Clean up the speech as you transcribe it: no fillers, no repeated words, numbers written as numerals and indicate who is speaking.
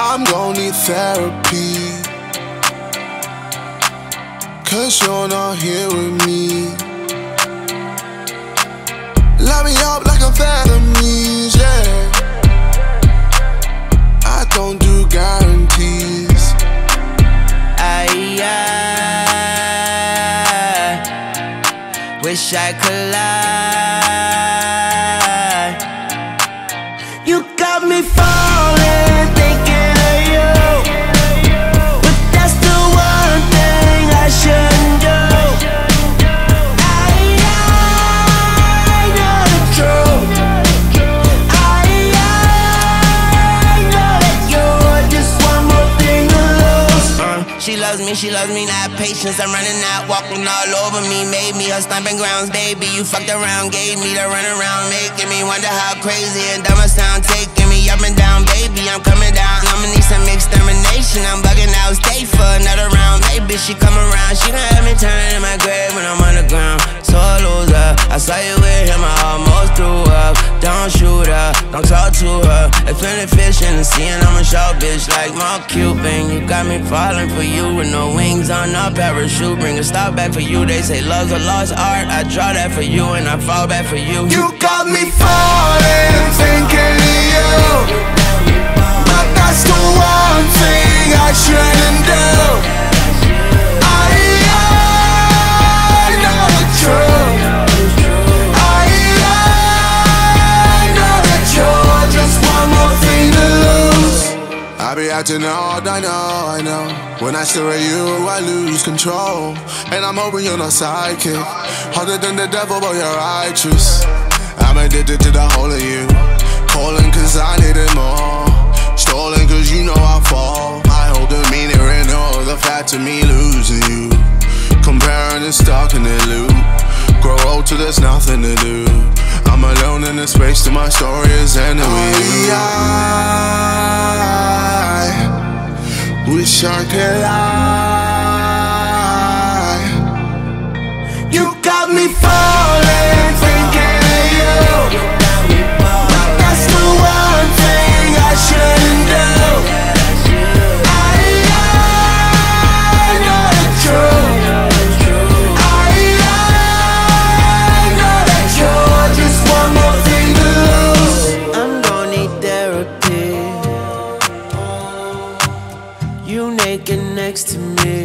Speaker 1: I'm gon' need therapy, 'cause you're not here with me. Light me up like amphetamines, yeah. I don't do guarantees.
Speaker 2: I wish I could lie. You got me falling, thinking of you, but that's the one thing I shouldn't do. I know the truth. I know that you're just one more thing to lose. She loves me, not patience. I'm running out, walking all over me. Made me her stomping grounds, baby. You fucked around, gave me the runaround, making me wonder how crazy and dumb I sound. Taking me up and down, baby, I'm coming down. I'ma need some extermination. I'm bugging out, stay for another round. Maybe she come around, she done had me turning in my grave when I'm underground. So I lose her, I saw you with him, I almost threw up. Don't shoot her, don't talk to her. If any fish in the sea and I'm a short bitch like Mark Cuban. You got me falling for you with no wings on a parachute. Bring a stop back for you, they say love's a lost art. I draw that for you and I fall back for you.
Speaker 1: You got me falling, thinking of you, but that's the one thing I shouldn't do. I know the truth. I know that you're just one more thing to lose. I be acting odd, I know. When I stare at you, I lose control. And I'm hoping you're not psychic. Harder than the devil, but you're righteous. I'm addicted to the whole of you. Calling 'cause I need it more. Stolen 'cause you know I fall. I hold the meaning in all the fact of me losing you. Comparing and stuck in the loop. Grow old till there's nothing to do. I'm alone in the space till my story is ending with you. I wish I could lie. You got me falling, thinking of you, but that's the one thing I shouldn't do. I know the truth. I know that you're just one more thing to lose.
Speaker 2: I'm gon' need therapy. You naked next to me,